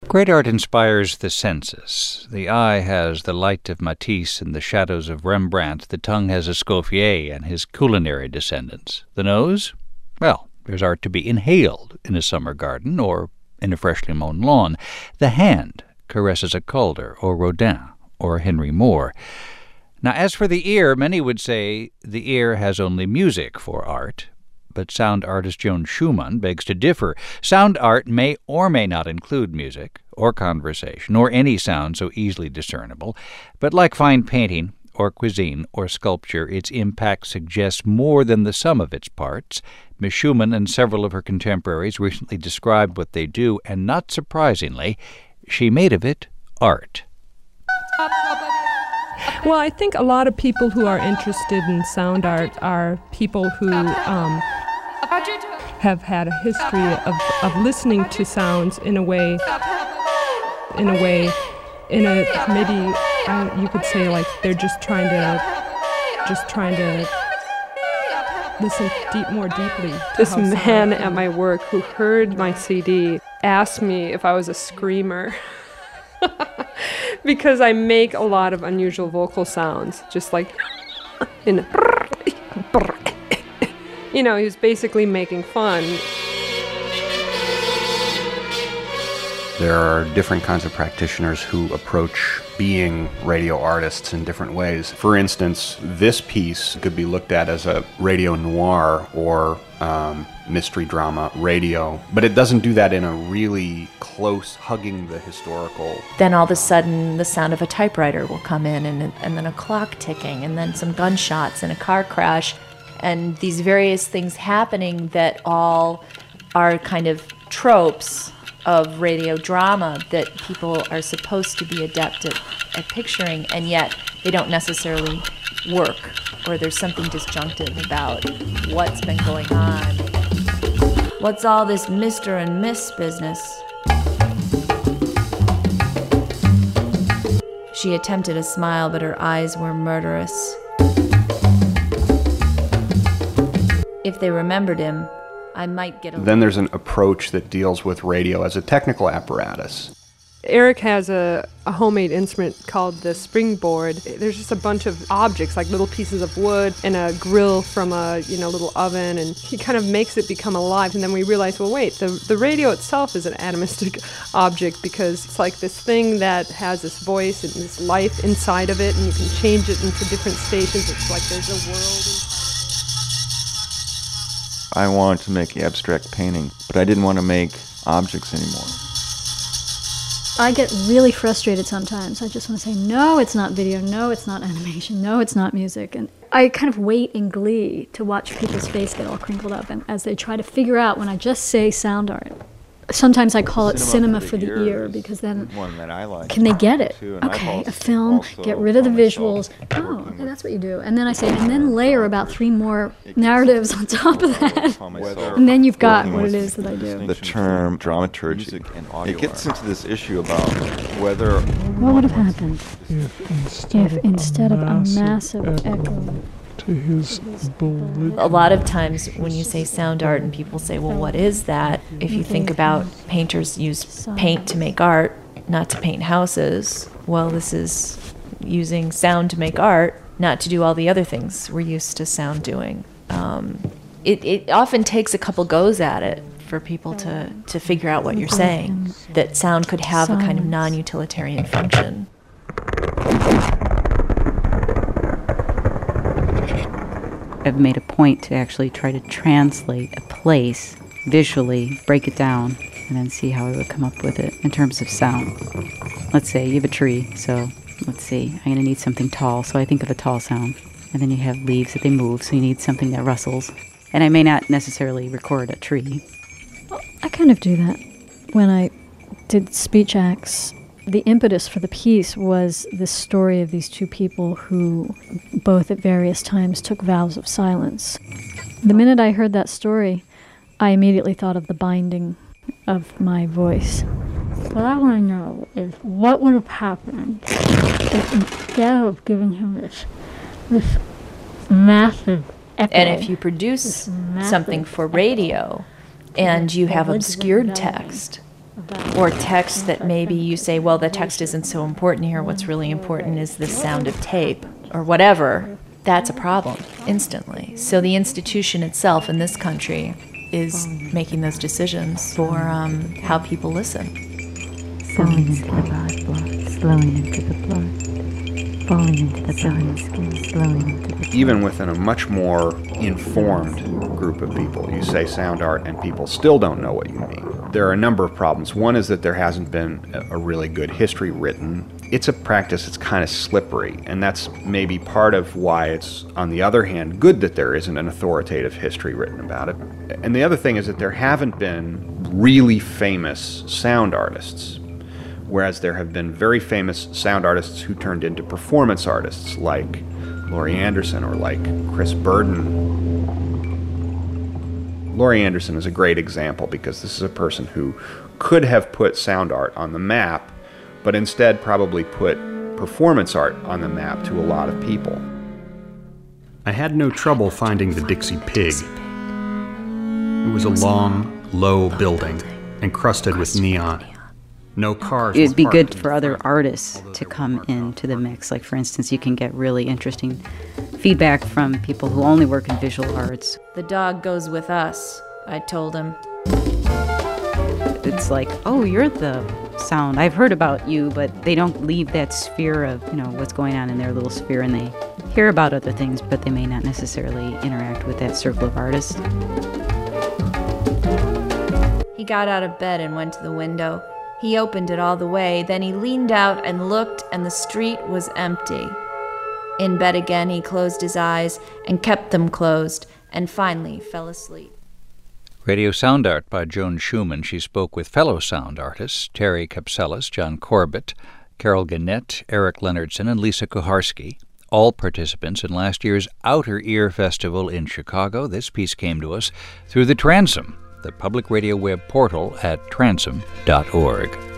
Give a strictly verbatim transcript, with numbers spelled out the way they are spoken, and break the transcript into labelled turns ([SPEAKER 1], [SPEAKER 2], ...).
[SPEAKER 1] Great art inspires the senses. The eye has the light of Matisse and the shadows of Rembrandt. The tongue has Escoffier and his culinary descendants. The nose? Well, there's art to be inhaled in a summer garden or in a freshly mown lawn. The hand caresses a Calder or Rodin or Henry Moore. Now, as for the ear, many would say the ear has only music for art. But sound artist Joan Schumann begs to differ. Sound art may or may not include music, or conversation, or any sound so easily discernible, but like fine painting, or cuisine, or sculpture, its impact suggests more than the sum of its parts. Miss Schumann and several of her contemporaries recently described what they do, and not surprisingly, she made of it art.
[SPEAKER 2] Well, I think a lot of people who are interested in sound art are people who um, have had a history of, of listening to sounds in a way, in a way, in a maybe uh, you could say like they're just trying to, just trying to listen deep, more deeply.
[SPEAKER 3] This man at my work who heard my C D asked me if I was a screamer. Because I make a lot of unusual vocal sounds, just like in you know, he was basically making fun.
[SPEAKER 4] There are different kinds of practitioners who approach being radio artists in different ways. For instance, this piece could be looked at as a radio noir or um, mystery drama radio, but it doesn't do that in a really close, hugging the historical.
[SPEAKER 5] Then all of a sudden the sound of a typewriter will come in, and, and then a clock ticking, and then some gunshots and a car crash, and these various things happening that all are kind of tropes of radio drama that people are supposed to be adept at, at picturing, and yet they don't necessarily work, or there's something disjunctive about what's been going on. What's all this Mister and Miss business? She attempted a smile, but her eyes were murderous. If they remembered him, I might get a...
[SPEAKER 4] Then there's an approach that deals with radio as a technical apparatus.
[SPEAKER 3] Eric has a, a homemade instrument called the springboard. There's just a bunch of objects, like little pieces of wood and a grill from a you know little oven, and he kind of makes it become alive. And then we realize, well, wait, the, the radio itself is an atomistic object, because it's like this thing that has this voice and this life inside of it, and you can change it into different stations. It's like there's a world inside.
[SPEAKER 6] I wanted to make abstract painting, but I didn't want to make objects anymore.
[SPEAKER 7] I get really frustrated sometimes. I just want to say, no, it's not video, no, it's not animation, no, it's not music. And I kind of wait in glee to watch people's face get all crinkled up, and as they try to figure out when I just say sound art. Sometimes I call it cinema for the ear, because then can they get it? Okay, a film, get rid of the visuals. Oh, okay, that's what you do. And then I say, and then layer about three more narratives on top of that. And then you've got what it is that I do.
[SPEAKER 6] The term dramaturgy, it gets into this issue about whether...
[SPEAKER 7] What would have happened if instead of a massive echo...
[SPEAKER 5] A lot of times when you say sound art and people say, well, what is that? If you think about painters use paint to make art, not to paint houses. Well, this is using sound to make art, not to do all the other things we're used to sound doing. Um, it, it often takes a couple goes at it for people to, to figure out what you're saying, that sound could have a kind of non-utilitarian function.
[SPEAKER 8] I've made a point to actually try to translate a place visually, break it down, and then see how I would come up with it in terms of sound. Let's say you have a tree, so let's see, I'm going to need something tall, so I think of a tall sound. And then you have leaves that they move, so you need something that rustles. And I may not necessarily record a tree.
[SPEAKER 7] Well, I kind of do that. When I did speech acts, the impetus for the piece was this story of these two people who both at various times took vows of silence. The minute I heard that story, I immediately thought of the binding of my voice. What I want to know is what would have happened if instead of giving him this, this massive echo,
[SPEAKER 5] and if you produce something for radio and you have obscured text, or text that maybe you say, well, the text isn't so important here. What's really important is the sound of tape or whatever. That's a problem instantly. So the institution itself in this country is making those decisions for um, how people listen.
[SPEAKER 9] Falling into the blood, flowing into the blood, falling into the body skin, flowing into the blood.
[SPEAKER 4] Even within a much more informed group of people, you say sound art and people still don't know what you mean. There are a number of problems. One is that there hasn't been a really good history written. It's a practice that's kind of slippery, and that's maybe part of why it's, on the other hand, good that there isn't an authoritative history written about it. And the other thing is that there haven't been really famous sound artists, whereas there have been very famous sound artists who turned into performance artists, like Laurie Anderson or like Chris Burden. Laurie Anderson is a great example because this is a person who could have put sound art on the map, but instead probably put performance art on the map to a lot of people.
[SPEAKER 10] I had no trouble finding the Dixie Pig. It was a long, low building, encrusted with neon. No cars.
[SPEAKER 8] It'd be good for other artists to come into the mix. Like, for instance, you can get really interesting feedback from people who only work in visual arts.
[SPEAKER 5] The dog goes with us, I told him.
[SPEAKER 8] It's like, oh, you're the sound. I've heard about you, but they don't leave that sphere of, you know, what's going on in their little sphere, and they hear about other things, but they may not necessarily interact with that circle of artists.
[SPEAKER 5] He got out of bed and went to the window. He opened it all the way, then he leaned out and looked, and the street was empty. In bed again, he closed his eyes and kept them closed, and finally fell asleep.
[SPEAKER 1] Radio Sound Art by Joan Schumann. She spoke with fellow sound artists Terry Capsellas, John Corbett, Carol Gannett, Eric Leonardson, and Lisa Kuharski, all participants in last year's Outer Ear Festival in Chicago. This piece came to us through the Transom, the public radio web portal at transom dot org.